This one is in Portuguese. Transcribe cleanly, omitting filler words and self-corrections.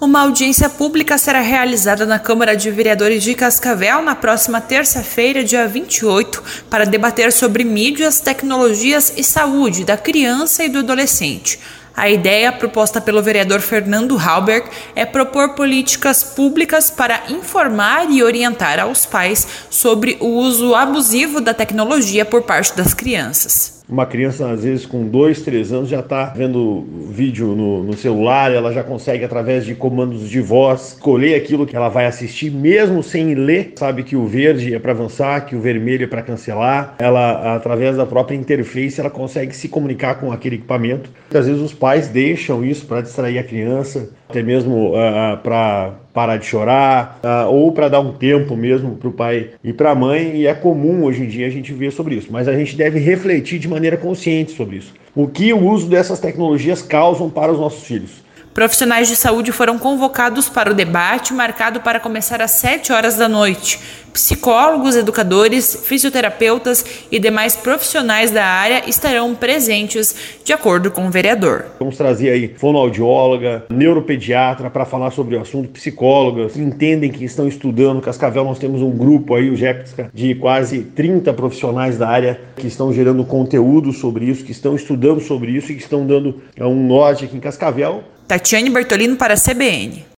Uma audiência pública será realizada na Câmara de Vereadores de Cascavel na próxima terça-feira, dia 28, para debater sobre mídias, tecnologias e saúde da criança e do adolescente. A ideia, proposta pelo vereador Fernando Halberg, é propor políticas públicas para informar e orientar aos pais sobre o uso abusivo da tecnologia por parte das crianças. Uma criança, às vezes, com 2, 3 anos, já está vendo vídeo no celular, ela já consegue, através de comandos de voz, escolher aquilo que ela vai assistir, mesmo sem ler. Sabe que o verde é para avançar, que o vermelho é para cancelar. Ela, através da própria interface, ela consegue se comunicar com aquele equipamento. Às vezes os pais deixam isso para distrair a criança, até mesmo para parar de chorar, ou para dar um tempo mesmo para o pai e para a mãe, e é comum hoje em dia a gente ver sobre isso, mas a gente deve refletir de maneira consciente sobre isso. O que o uso dessas tecnologias causam para os nossos filhos. Profissionais de saúde foram convocados para o debate, marcado para começar às 7 horas da noite. Psicólogos, educadores, fisioterapeutas e demais profissionais da área estarão presentes, de acordo com o vereador. Vamos trazer aí fonoaudióloga, neuropediatra para falar sobre o assunto, psicólogas que entendem, que estão estudando. No Cascavel nós temos um grupo aí, o GEPSCA, de quase 30 profissionais da área que estão gerando conteúdo sobre isso, que estão estudando sobre isso e que estão dando um norte aqui em Cascavel. Tatiane Bertolino para a CBN.